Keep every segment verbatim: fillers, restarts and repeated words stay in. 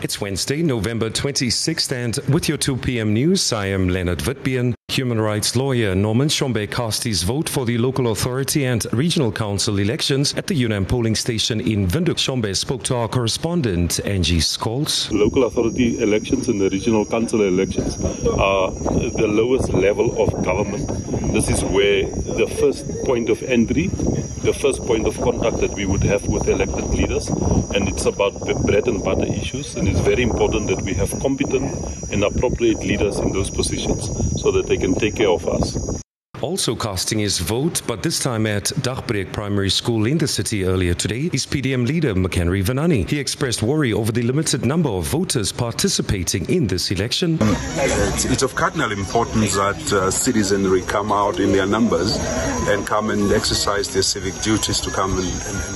It's Wednesday, November twenty-sixth, and with your two p.m. news, I am Leonard Witbian. Human rights lawyer Norman Shombe cast his vote for the local authority and regional council elections at the UNAM polling station in Windhoek. Shombe spoke to our correspondent, Angie Scholes. Local authority elections and the regional council elections are the lowest level of government. This is where the first point of entry, the first point of contact that we would have with elected leaders, and it's about the bread and butter issues, and it's very important that we have competent and appropriate leaders in those positions so that they can take care of us. Also casting his vote, but this time at Dagbreek Primary School in the city earlier today, is P D M leader McHenry Vanani. He expressed worry over the limited number of voters participating in this election. It's, it's of cardinal importance that uh, citizenry come out in their numbers and come and exercise their civic duties to come and, and, and,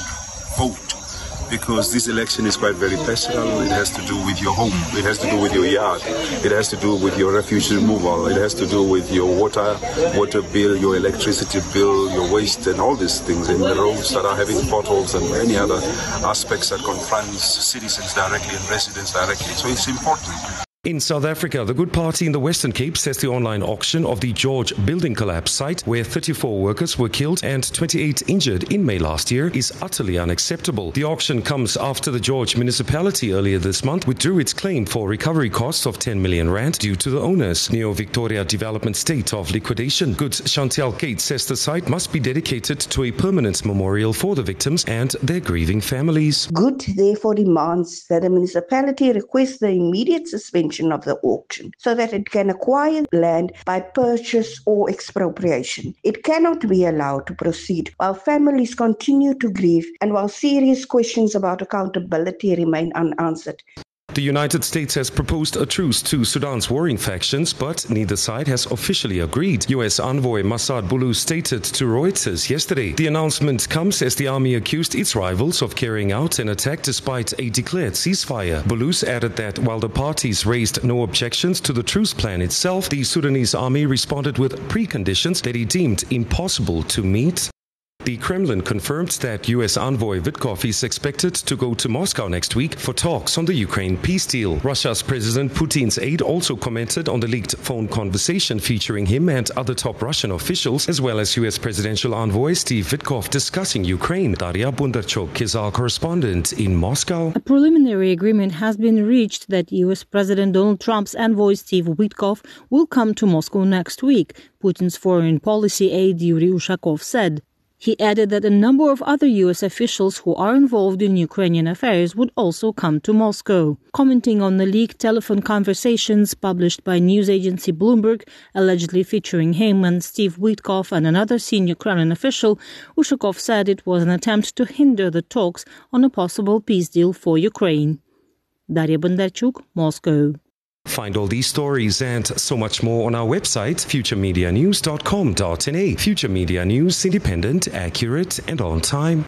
and vote. Because this election is quite very personal. It has to do with your home. It has to do with your yard. It has to do with your refuse removal. It has to do with your water, water bill, your electricity bill, your waste, and all these things, and the roads that are having potholes and any other aspects that confront citizens directly and residents directly. So it's important. In South Africa, the Good Party in the Western Cape says the online auction of the George building collapse site, where thirty-four workers were killed and twenty-eight injured in May last year, is utterly unacceptable. The auction comes after the George municipality earlier this month withdrew its claim for recovery costs of ten million rand due to the owners. Neo Victoria Development State of liquidation. Good's Chantel Kate says the site must be dedicated to a permanent memorial for the victims and their grieving families. Good therefore demands that the municipality request the immediate suspension of the auction so that it can acquire land by purchase or expropriation. It cannot be allowed to proceed while families continue to grieve and while serious questions about accountability remain unanswered. The United States has proposed a truce to Sudan's warring factions, but neither side has officially agreed. U S envoy Massad Boulou stated to Reuters yesterday. The announcement comes as the army accused its rivals of carrying out an attack despite a declared ceasefire. Boulou added that while the parties raised no objections to the truce plan itself, the Sudanese army responded with preconditions that he deemed impossible to meet. The Kremlin confirmed that U S envoy Witkoff is expected to go to Moscow next week for talks on the Ukraine peace deal. Russia's President Putin's aide also commented on the leaked phone conversation featuring him and other top Russian officials, as well as U S presidential envoy Steve Witkoff discussing Ukraine. Daria Bundarchuk is our correspondent in Moscow. A preliminary agreement has been reached that U S President Donald Trump's envoy Steve Witkoff will come to Moscow next week, Putin's foreign policy aide Yuri Ushakov said. He added that a number of other U S officials who are involved in Ukrainian affairs would also come to Moscow. Commenting on the leaked telephone conversations published by news agency Bloomberg, allegedly featuring him and Steve Witkoff and another senior Kremlin official, Ushakov said it was an attempt to hinder the talks on a possible peace deal for Ukraine. Daria Bondarchuk, Moscow. Find all these stories and so much more on our website, future media news dot com dot n a. Future Media News, independent, accurate, and on time.